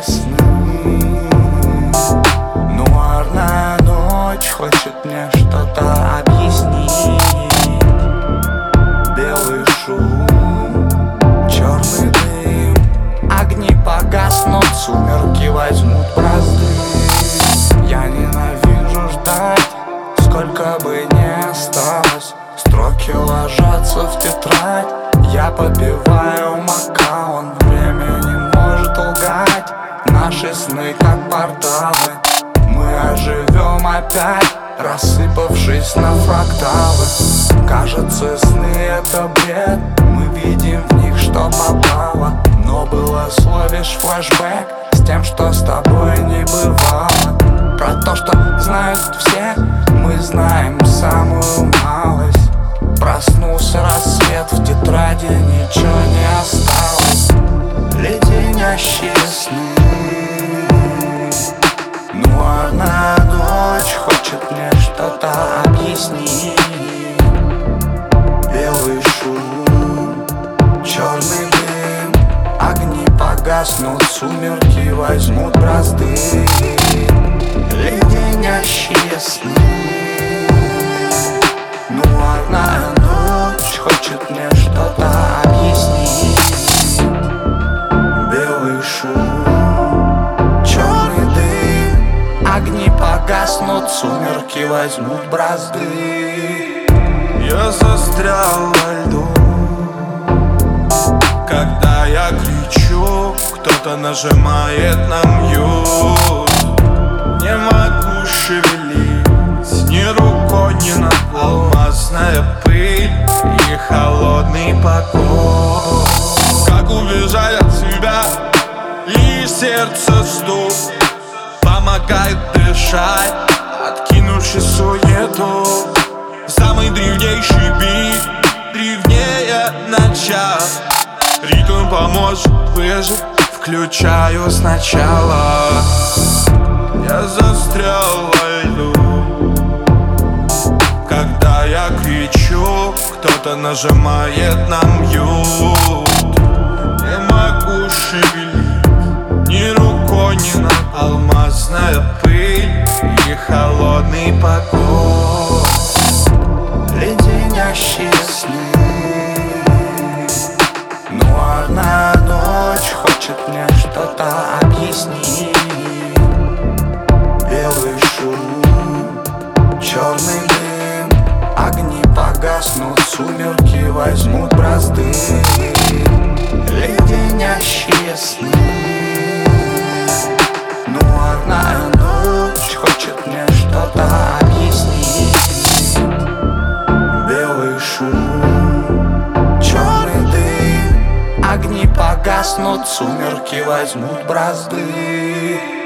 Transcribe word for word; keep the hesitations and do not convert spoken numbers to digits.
сны. Нуарная ночь хочет мне что-то объяснить. Белый шум, черный дым, огни погаснут, сумерки возьмут бразды. Я ненавижу ждать, сколько бы ни осталось. Строки ложатся в тетрадь, я попиваю макаон. Время не может лгать, наши сны как порталы. Мы оживем опять, рассыпавшись на фракталы. Кажется, сны это бред, мы видим в них, что попало. Но было всего лишь флешбэк с тем, что с тобой не бывало. Про то, что знают все, мы знаем самую малость. Проснулся рассвет, в тетради ничего не осталось. Леденящие сны. Нуарная ночь хочет мне что-то объяснить. Белый шум, черный дым, огни погаснут, сумерки возьмут бразды. Леденящие сны. Нуарная ночь хочет мне что-то объяснить. Белый шум, черный дым, огни погаснут, сумерки возьмут бразды. Я застрял во льду, когда я кричу, кто-то нажимает на мьют. Не могу шевелить ни рукой, ни ногой. Алмазная пыль и холодный покой. Как убежать от себя, лишь сердце стук помогает дышать, откинувшись суету. Самый древнейший бит, древнее начала. Ритм поможет выжить, включаю сначала. Я застрял во льду, когда я кричу, кто-то нажимает на мьют. Не могу шевелить ни рукой, ни ногой. Алмазная пыль и холодный покой. Леденящие сны. Нуарная ночь хочет мне что-то объяснить. Белый шум, черный дым, огни погаснут, сумерки возьмут бразды. Леденящие сны. Нуарная ночь хочет мне что-то объяснить. Белый шум, черный дым, огни погаснут, сумерки возьмут бразды.